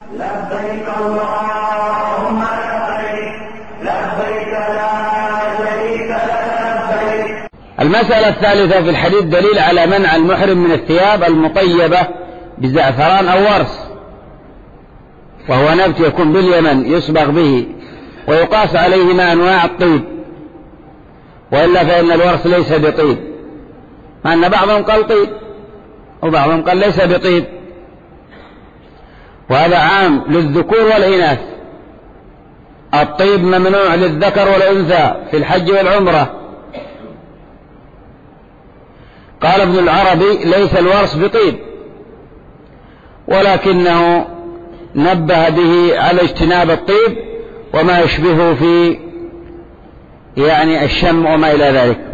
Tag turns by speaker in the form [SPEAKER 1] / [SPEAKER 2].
[SPEAKER 1] لبيك اللهم لبيك لبيك لا شريك لك لبيك.
[SPEAKER 2] المسألة الثالثة في الحديث دليل على منع المحرم من الثياب المطيبة بزعفران أو ورس، وهو نبت يكون باليمن يصبغ به ويقاس عليه مع أنواع الطيب، وإلا فإن الورس ليس بطيب، مع أن بعضهم قال طيب وبعضهم قال ليس بطيب، وهذا عام للذكور والإناث. الطيب ممنوع للذكر والأنثى في الحج والعمرة. قال ابن العربي ليس الورس بطيب، ولكنه نبه به على اجتناب الطيب وما يشبهه في الشم وما إلى ذلك.